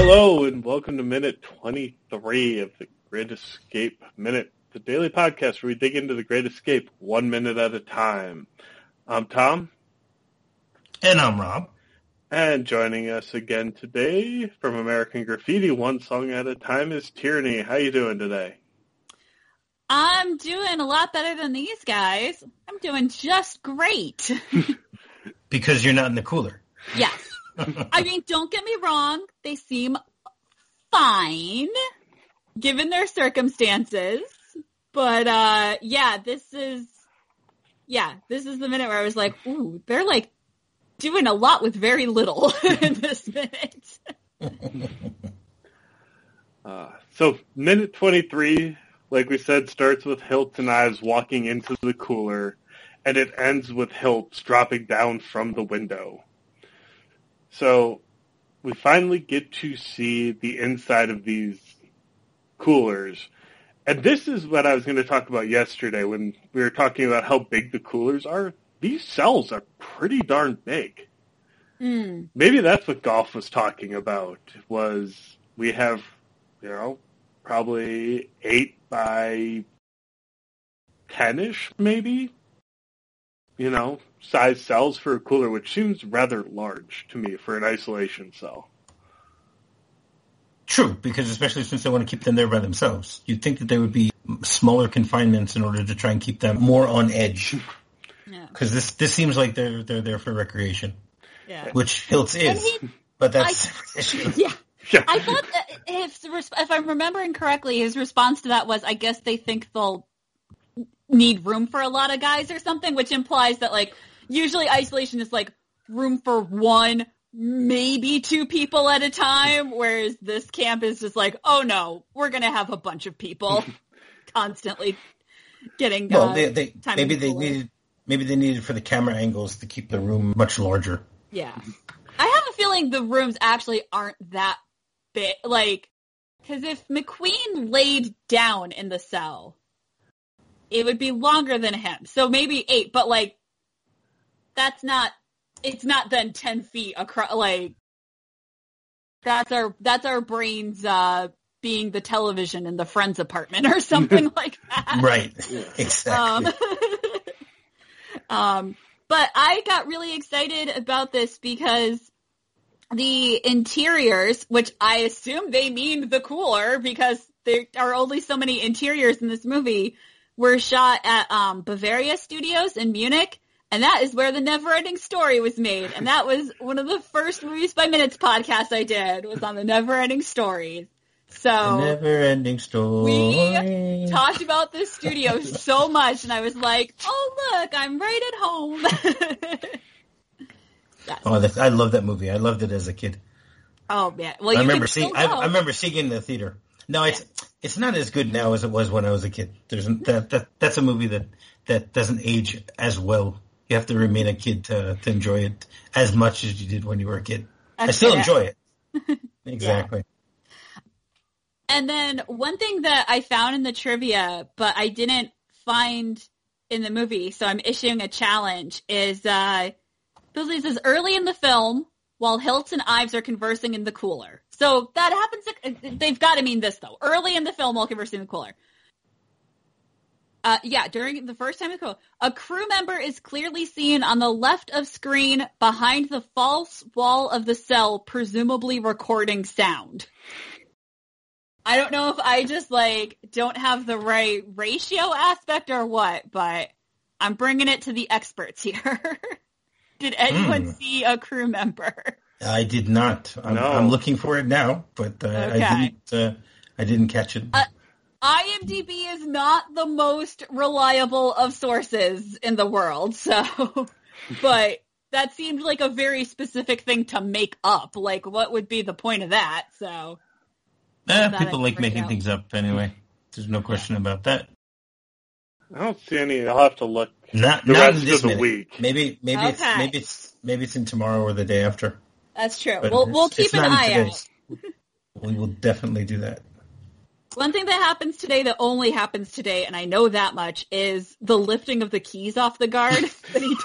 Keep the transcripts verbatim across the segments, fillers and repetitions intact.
Hello and welcome to minute twenty-three of the Great Escape Minute, the daily podcast where we dig into the Great Escape one minute at a time. I'm Tom. And I'm Rob. And joining us again today from American Graffiti, one song at a time, is Tierney. How you doing today? I'm doing a lot better than these guys. I'm doing just great. Because you're not in the cooler. Yes. I mean, don't get me wrong. They seem fine, given their circumstances. But, uh, yeah, this is, yeah, this is the minute where I was like, ooh, they're, like, doing a lot with very little in this minute. uh, so, minute twenty-three, like we said, starts with Hiltz and Ives walking into the cooler, and it ends with Hiltz dropping down from the window. So we finally get to see the inside of these coolers. And this is what I was going to talk about yesterday when we were talking about how big the coolers are. These cells are pretty darn big. Mm. Maybe that's what Golf was talking about, was we have, you know, probably eight by ten-ish, maybe, you know, size cells for a cooler, which seems rather large to me for an isolation cell. True, because especially since they want to keep them there by themselves. You'd think that there would be smaller confinements in order to try and keep them more on edge. Because yeah. this this seems like they're they're there for recreation. Yeah. Which Hiltz is, he, but that's I, yeah. yeah. I thought that if, if I'm remembering correctly, his response to that was, I guess they think they'll need room for a lot of guys or something, which implies that, like, usually isolation is, like, room for one, maybe two people at a time, whereas this camp is just like, oh, no, we're going to have a bunch of people constantly getting well, uh, they, they, time maybe they needed maybe they needed for the camera angles to keep the room much larger. Yeah. I have a feeling the rooms actually aren't that big, like, because if McQueen laid down in the cell, it would be longer than him. So maybe eight, but, like, that's not, it's not then ten feet across, like, that's our, that's our brains, uh, being the television in the friend's apartment or something like that. Right. Exactly. Um, um, but I got really excited about this because the interiors, which I assume they mean the cooler because there are only so many interiors in this movie, were shot at um, Bavaria Studios in Munich, and that is where The Neverending Story was made. And that was one of the first Movies by Minutes podcasts I did, was on The Neverending Story. So the Neverending Story. We talked about this studio so much, and I was like, oh, look, I'm right at home. Yes. Oh, that's, I love that movie. I loved it as a kid. Oh, man. Well, you I remember can seeing. still I, go. I remember seeing it in the theater. No, it's yeah. it's not as good now as it was when I was a kid. There's that, that that's a movie that, that doesn't age as well. You have to remain a kid to to enjoy it as much as you did when you were a kid. That's I still fair. enjoy it. Exactly. Yeah. And then one thing that I found in the trivia, but I didn't find in the movie, so I'm issuing a challenge, is uh, Billy says early in the film, while Hiltz and Ives are conversing in the cooler. So that happens, they've got to mean this, though. Early in the film while conversing in the cooler. Uh, yeah, during the first time in the cooler. A crew member is clearly seen on the left of screen behind the false wall of the cell, presumably recording sound. I don't know if I just, like, don't have the right ratio aspect or what, but I'm bringing it to the experts here. Did anyone mm. see a crew member? I did not. I'm, no. I'm looking for it now, but uh, okay. I didn't. Uh, I didn't catch it. Uh, IMDb is not the most reliable of sources in the world, so. But that seemed like a very specific thing to make up. Like, what would be the point of that? So. Eh, people like making things up anyway. There's no question about that. I don't see any. I'll have to look. Not, the not rest in this of the minute. week. Maybe, maybe okay. it's maybe it's maybe it's in tomorrow or the day after. That's true. But We'll we'll keep an eye out. We will definitely do that. One thing that happens today that only happens today, and I know that much, is the lifting of the keys off the guard that he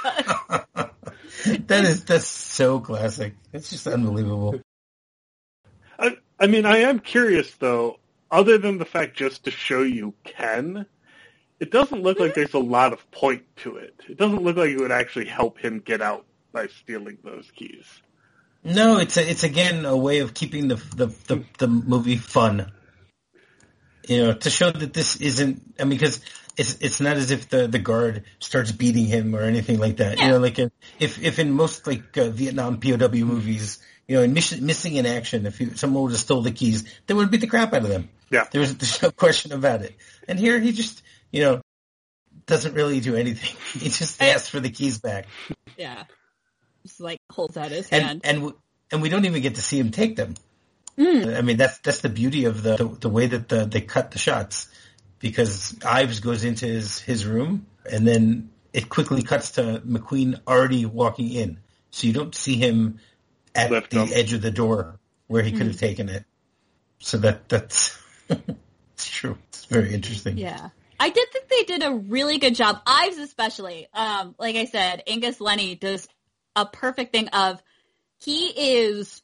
does. That is that's so classic. It's just unbelievable. Uh, I mean, I am curious, though, other than the fact just to show you Ken, it doesn't look like there's a lot of point to it. It doesn't look like it would actually help him get out by stealing those keys. No, it's a, it's again a way of keeping the, the, the, the movie fun. You know, to show that this isn't, I mean, because it's it's not as if the, the guard starts beating him or anything like that. Yeah. You know, like a, if if in most like uh, Vietnam P O W movies, you know, in mission, missing in action, if you, someone would have stole the keys, they would beat the crap out of them. Yeah, there was there's no question about it. And here he just, you know, doesn't really do anything. He just asks for the keys back. Yeah, just like holds out his and, hand, and we, and we don't even get to see him take them. Mm. I mean, that's that's the beauty of the the, the way that the, they cut the shots, because Ives goes into his, his room, and then it quickly cuts to McQueen already walking in, so you don't see him at Left the up. edge of the door where he mm. could have taken it. So that that's it's true. It's very interesting. Yeah, I did think they did a really good job. Ives especially, um, like I said, Angus Lenny does a perfect thing of he is.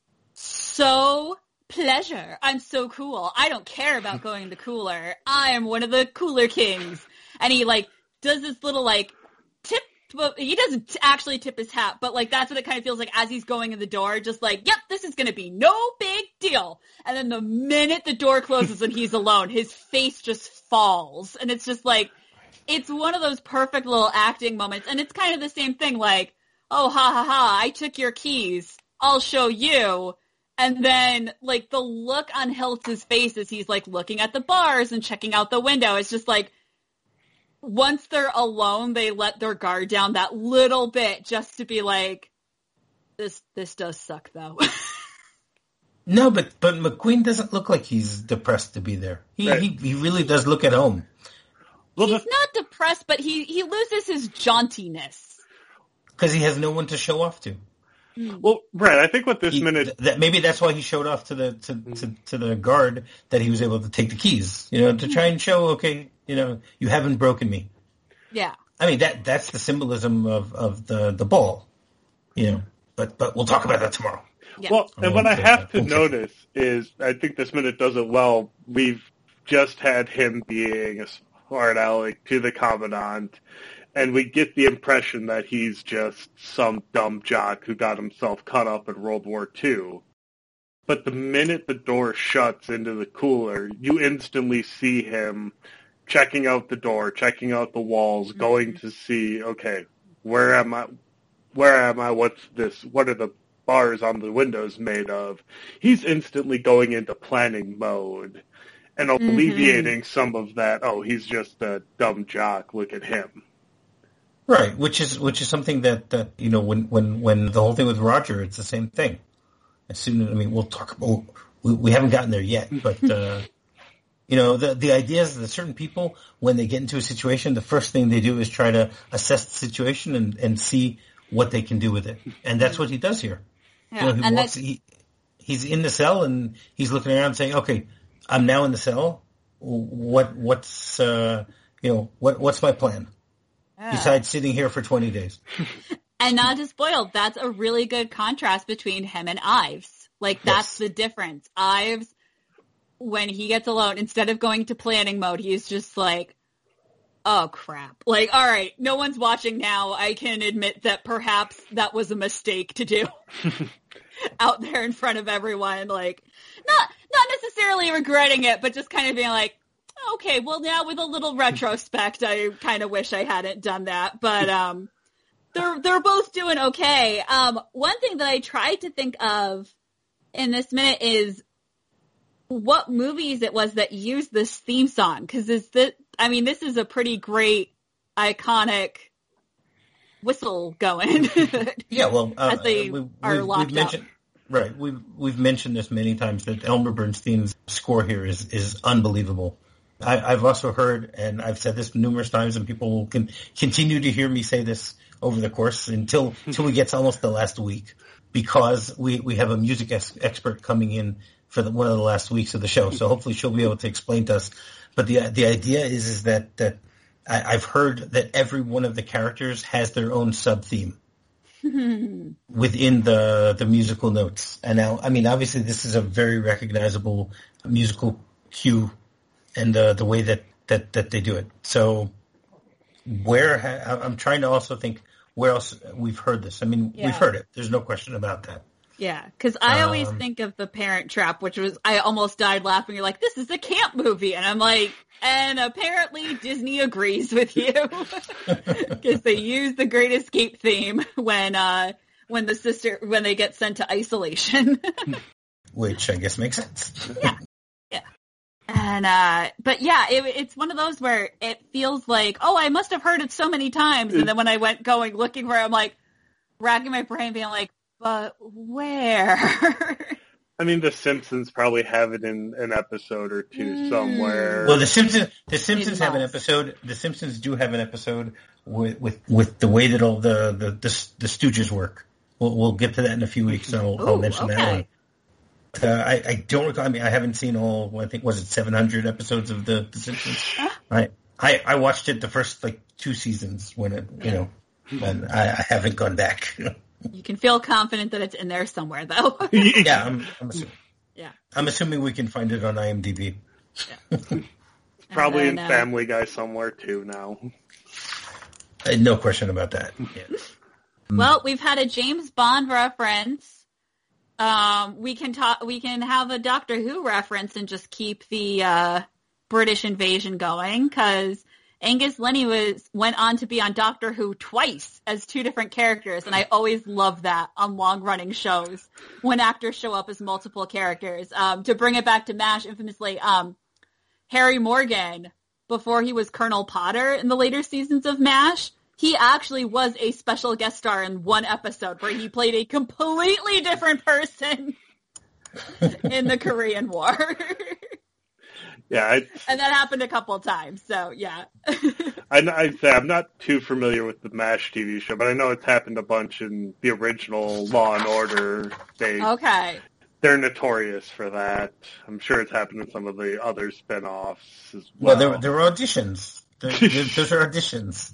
So pleasure. I'm so cool. I don't care about going in the cooler. I am one of the cooler kings. And he like does this little like tip. But he doesn't actually tip his hat, but like that's what it kind of feels like as he's going in the door. Just like, yep, this is going to be no big deal. And then the minute the door closes and he's alone, his face just falls. And it's just like, it's one of those perfect little acting moments. And it's kind of the same thing. Like, oh, ha ha ha, I took your keys. I'll show you. And then, like, the look on Hiltz's face as he's, like, looking at the bars and checking out the window, it's just, like, once they're alone, they let their guard down that little bit just to be like, this this does suck, though. No, but, but McQueen doesn't look like he's depressed to be there. He right. he, he really does look at home. He's not depressed, but he, he loses his jauntiness. Because he has no one to show off to. Well, right. I think what this he, minute that maybe that's why he showed off to the to, to, to the guard that he was able to take the keys. You know, to try and show, okay, you know, you haven't broken me. Yeah. I mean that that's the symbolism of, of the, the ball. You know, but but we'll talk about that tomorrow. Yeah. Well, and what I have to notice is, I think this minute does it well. We've just had him being a smart aleck to the Commandant. And we get the impression that he's just some dumb jock who got himself cut up in World War Two. But the minute the door shuts into the cooler, you instantly see him checking out the door, checking out the walls, mm-hmm. going to see, okay, where am I? Where am I? What's this? What are the bars on the windows made of? He's instantly going into planning mode and alleviating mm-hmm. some of that, oh, he's just a dumb jock, look at him. Right, which is which is something that, that you know when, when, when the whole thing with Roger, it's the same thing. As soon as I mean, we'll talk about we, we haven't gotten there yet, but uh, you know the the idea is that certain people, when they get into a situation, the first thing they do is try to assess the situation and, and see what they can do with it, and that's what he does here. Yeah, you know, he and walks, he, he's in the cell and he's looking around saying, "Okay, I'm now in the cell. What what's uh, you know what what's my plan?" Yeah. Besides sitting here for twenty days. And not to spoil, that's a really good contrast between him and Ives. Like, that's yes. the difference. Ives, when he gets alone, instead of going to planning mode, he's just like, oh, crap. Like, all right, no one's watching now. I can admit that perhaps that was a mistake to do out there in front of everyone. Like, not not necessarily regretting it, but just kind of being like, okay, well, now with a little retrospect, I kind of wish I hadn't done that, but um, they're they're both doing okay. Um, one thing that I tried to think of in this minute is what movies it was that used this theme song, because is that I mean, this is a pretty great, iconic whistle going. Yeah, well, uh, as they we, are we, locked we've mentioned, up. Right, we've we've mentioned this many times that Elmer Bernstein's score here is is unbelievable. I, I've also heard, and I've said this numerous times, and people will can continue to hear me say this over the course until until we get to almost the last week, because we, we have a music ex- expert coming in for the, one of the last weeks of the show. So hopefully she'll be able to explain to us. But the the idea is is that that I, I've heard that every one of the characters has their own sub theme. within the the musical notes. And now, I mean, obviously, this is a very recognizable musical cue, and uh, the way that, that, that they do it. So, where ha- I'm trying to also think where else we've heard this. I mean, yeah. we've heard it. There's no question about that. Yeah, because I always um, think of The Parent Trap, which was, I almost died laughing. You're like, this is a camp movie. And I'm like, and apparently Disney agrees with you. Because they use the Great Escape theme when, uh, when the sister, when they get sent to isolation. Which I guess makes sense. Yeah. Yeah. And, uh, but yeah, it, it's one of those where it feels like, oh, I must have heard it so many times. And then when I went going, looking for it, I'm like, racking my brain being like, but where? I mean, The Simpsons probably have it in an episode or two mm. somewhere. Well, The Simpsons, The Simpsons have an episode. The Simpsons do have an episode with with, with the way that all the, the, the, the Stooges work. We'll, we'll get to that in a few weeks, so I'll, I'll mention okay. that one. Uh, I, I don't recall. I mean, I haven't seen all. I think was it seven hundred episodes of the, the Simpsons. I, I I watched it the first like two seasons when it you know, and I, I haven't gone back. You can feel confident that it's in there somewhere, though. yeah, I'm, I'm assuming. Yeah, I'm assuming we can find it on IMDb. Yeah. It's probably then, in Family uh, Guy somewhere too now. Uh, no question about that. Yeah. Well, we've had a James Bond reference. Um, we can talk. We can have a Doctor Who reference and just keep the uh, British invasion going because Angus Linney was went on to be on Doctor Who twice as two different characters, and I always love that on long-running shows when actors show up as multiple characters. Um, to bring it back to MASH, infamously, um, Harry Morgan, before he was Colonel Potter in the later seasons of MASH, he actually was a special guest star in one episode where he played a completely different person in the Korean War. Yeah, I, and that happened a couple of times. So yeah, I, I say I'm not too familiar with the MASH T V show, but I know it's happened a bunch in the original Law and Order. They okay, they're notorious for that. I'm sure it's happened in some of the other spinoffs as well. Well, there there were auditions. There, there, those are auditions.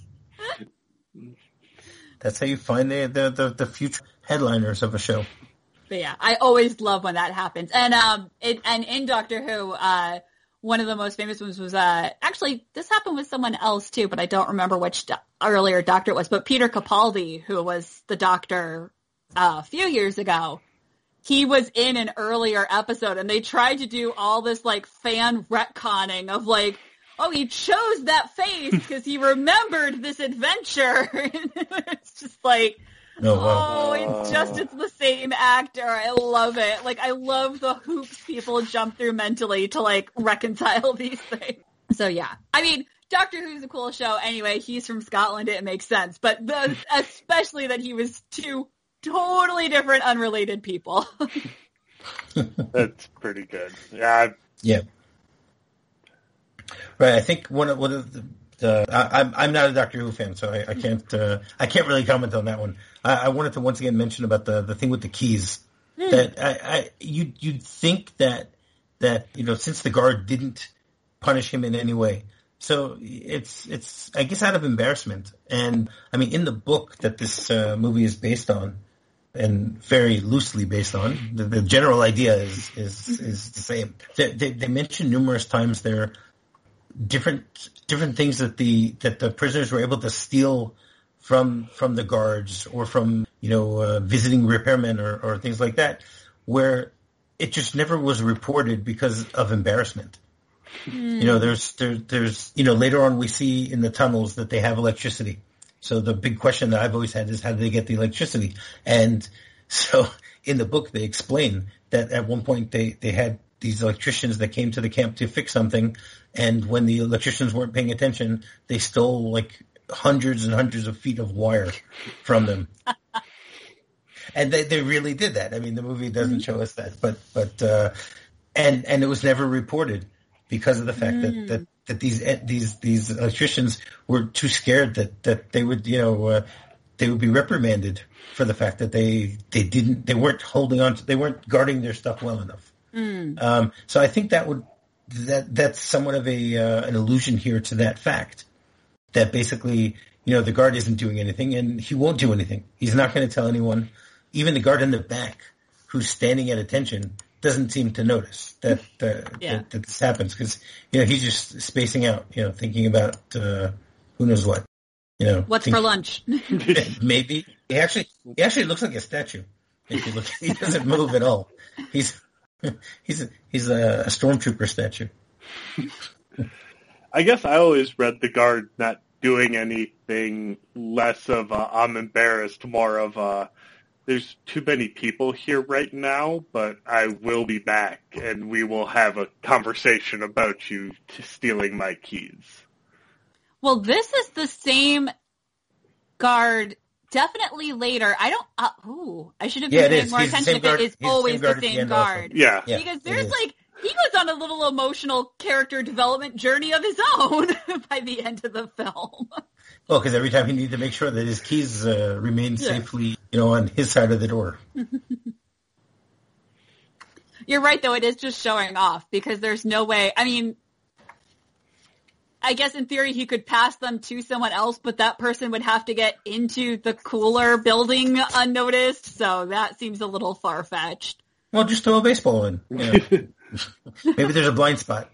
That's how you find the, the the the future headliners of a show. But yeah, I always love when that happens. And um, it, and in Doctor Who, uh. one of the most famous ones was, uh, actually, this happened with someone else too, but I don't remember which do- earlier doctor it was, but Peter Capaldi, who was the doctor uh, a few years ago, he was in an earlier episode, and they tried to do all this, like, fan retconning of, like, oh, he chose that face because he remembered this adventure. It's just like... Oh, wow. Oh, it's just, it's the same actor. I love it. Like, I love the hoops people jump through mentally to, like, reconcile these things. So, yeah. I mean, Doctor Who's a cool show. Anyway, he's from Scotland. It makes sense. But the, especially that he was two totally different, unrelated people. That's pretty good. Yeah. Yeah. Right. I think one of, one of the... Uh, I, I'm I'm not a Doctor Who fan, so I, I can't uh, I can't really comment on that one. I, I wanted to once again mention about the, the thing with the keys. Mm. That I, I you you'd think that that you know since the guard didn't punish him in any way, so it's it's I guess out of embarrassment. And I mean in the book that this uh, movie is based on, and very loosely based on, the, the general idea is is is the same. They, they, they mention numerous times there. different different things that the that the prisoners were able to steal from from the guards or from you know uh, visiting repairmen or, or things like that, where it just never was reported because of embarrassment. Mm. You know, there's there, there's you know later on we see in the tunnels that they have electricity. So the big question that I've always had is how do they get the electricity? And so in the book they explain that at one point they they had these electricians that came to the camp to fix something, and when the electricians weren't paying attention, they stole like hundreds and hundreds of feet of wire from them. And they, they really did that. I mean, the movie doesn't show us that, but but uh, and and it was never reported because of the fact mm. that, that, that these these these electricians were too scared that, that they would you know uh, they would be reprimanded for the fact that they they didn't they weren't holding on to, they weren't guarding their stuff well enough. Mm. Um, so I think that would that that's somewhat of a uh, an allusion here to that fact that basically you know, the guard isn't doing anything, and he won't do anything. He's not going to tell anyone. Even the guard in the back, who's standing at attention, doesn't seem to notice that uh, yeah. that, that this happens because, you know, he's just spacing out, you know, thinking about uh, who knows what. You know, what's think, for lunch? Maybe he actually he actually looks like a statue. If you look, he doesn't move at all. He's he's a, he's a, a stormtrooper statue. I guess I always read the guard not doing anything less of a, I'm embarrassed, more of a, there's too many people here right now, but I will be back and we will have a conversation about you t- stealing my keys. Well, this is the same guard. Definitely later. I don't. Uh, ooh, I should have been yeah, paying more He's attention if guard, it is always the same, the guard. Yeah. yeah, because there's like he goes on a little emotional character development journey of his own by the end of the film. Well, because every time he needs to make sure that his keys uh, remain yeah. safely, you know, on his side of the door. You're right, though. It is just showing off because there's no way. I mean. I guess in theory he could pass them to someone else, but that person would have to get into the cooler building unnoticed, so that seems a little far-fetched. Well, just throw a baseball in. You know. Maybe there's a blind spot.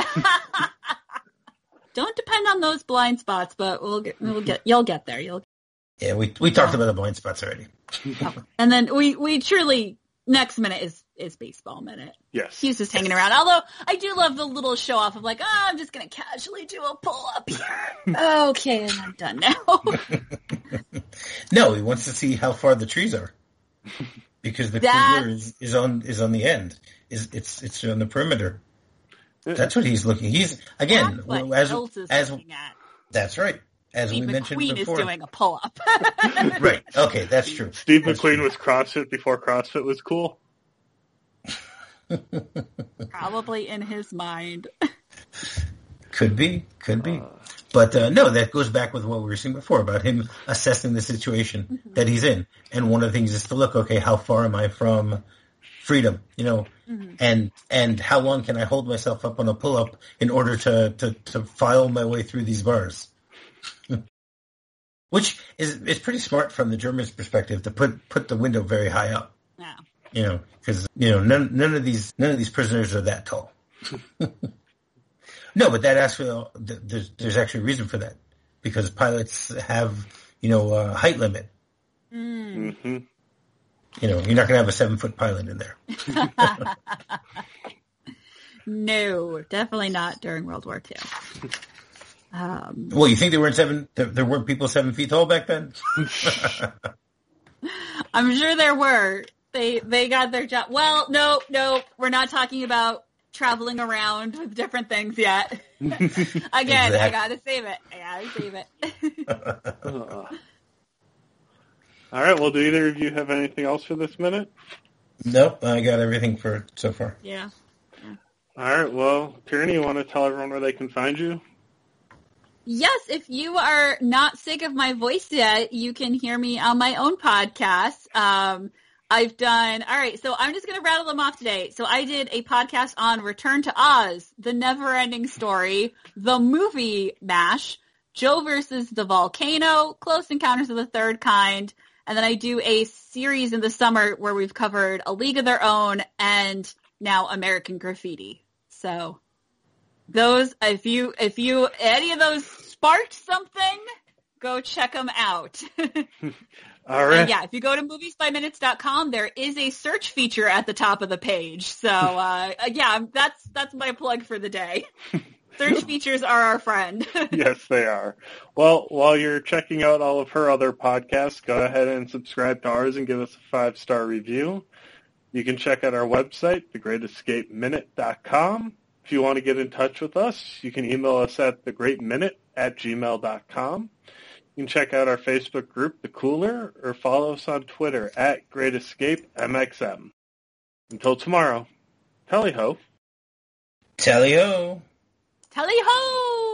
Don't depend on those blind spots, but we'll get, we'll get, you'll get there. You'll. Yeah, we we talked about the blind spots already. Oh. And then we, we truly, next minute is, is baseball minute. Yes. He's just hanging around. Although I do love the little show off of like, oh, I'm just going to casually do a pull up here. Okay, and I'm done now. No, he wants to see how far the trees are. Because the cooler is, is on is on the end. Is it's it's on the perimeter. That's what he's looking. He's again as as at. That's right. As Steve we mentioned McQueen before. is doing a pull up. Right. Okay, that's true. Steve that's McQueen true. was CrossFit before CrossFit was cool. Probably in his mind. Could be, could be. But uh, no, that goes back with what we were saying before about him assessing the situation mm-hmm. that he's in. And one of the things is to look, okay, how far am I from freedom? You know, mm-hmm. and and how long can I hold myself up on a pull-up in order to, to, to file my way through these bars? Which is is pretty smart from the Germans' perspective to put, put the window very high up. Yeah. You know, because you know none none of these none of these prisoners are that tall. No, but that actually there's there's actually a reason for that because pilots have you know a height limit. Mm-hmm. You know, you're not going to have a seven foot pilot in there. No, definitely not during World War Two. Um, well, you think they weren't seven? There, there weren't people seven feet tall back then. I'm sure there were. They they got their job. Well, no, no, we're not talking about traveling around with different things yet. Again, exactly. I gotta save it. I gotta save it. uh, all right. Well, do either of you have anything else for this minute? Nope, I got everything for it so far. Yeah. yeah. All right. Well, Tierney, you want to tell everyone where they can find you? Yes, if you are not sick of my voice yet, you can hear me on my own podcast. Um, I've done, all right, so I'm just going to rattle them off today. So I did a podcast on Return to Oz, The Never-Ending Story, the movie MASH, Joe versus the Volcano, Close Encounters of the Third Kind, and then I do a series in the summer where we've covered A League of Their Own and now American Graffiti. So those, if you, if you, any of those sparked something, go check them out. All right. And yeah, if you go to movies by minutes dot com, there is a search feature at the top of the page. So, uh, yeah, that's, that's my plug for the day. Search features are our friend. Yes, they are. Well, while you're checking out all of her other podcasts, go ahead and subscribe to ours and give us a five-star review. You can check out our website, the great escape minute dot com. If you want to get in touch with us, you can email us at the great minute at gmail dot com. You can check out our Facebook group, The Cooler, or follow us on Twitter at Great Escape M X M. Until tomorrow, tally-ho. Tally-ho. Tally-ho!